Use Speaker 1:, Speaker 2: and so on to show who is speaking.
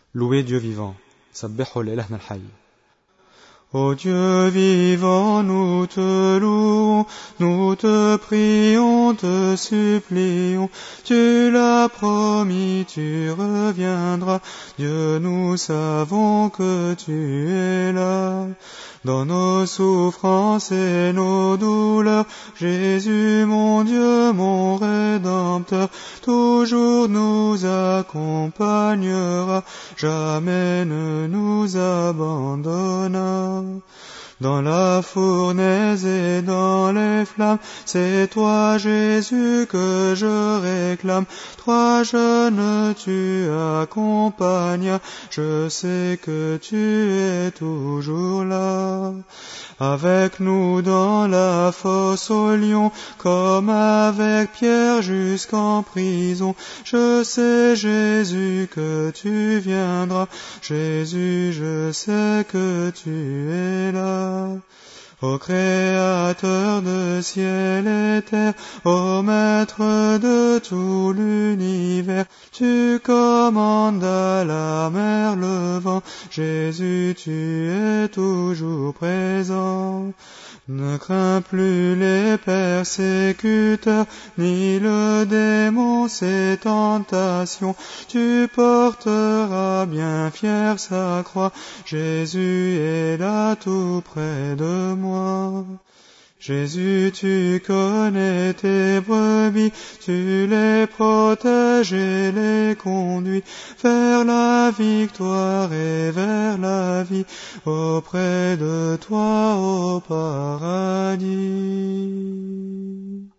Speaker 1: Louez Dieu vivant. Sabbihu l'ilahna al-hayy.
Speaker 2: Ô Dieu vivant, nous te louons, nous te prions, te supplions. Tu l'as promis, tu reviendras. Dieu, nous savons que tu es là. Dans nos souffrances et nos douleurs, Jésus, mon Dieu, mon Rédempteur, toujours nous accompagnera, jamais ne nous abandonnera. Dans la fournaise et dans les flammes, c'est toi, Jésus, que je réclame. Toi, jeune, tu accompagnes, je sais que tu es toujours là. Avec nous dans la fosse au lion, comme avec Pierre jusqu'en prison. Je sais, Jésus, que tu viendras. Jésus, je sais que tu es là. Ô Créateur de ciel et terre, ô Maître de tout l'univers, tu commandes à la mer le vent, Jésus, tu es toujours présent. Ne crains plus les persécuteurs, ni le démon ses tentations. Tu porteras bien fier sa croix. Jésus est là tout près de moi. Jésus, tu connais tes brebis, tu les protèges et les conduis vers la victoire et vers la vie, auprès de toi au paradis.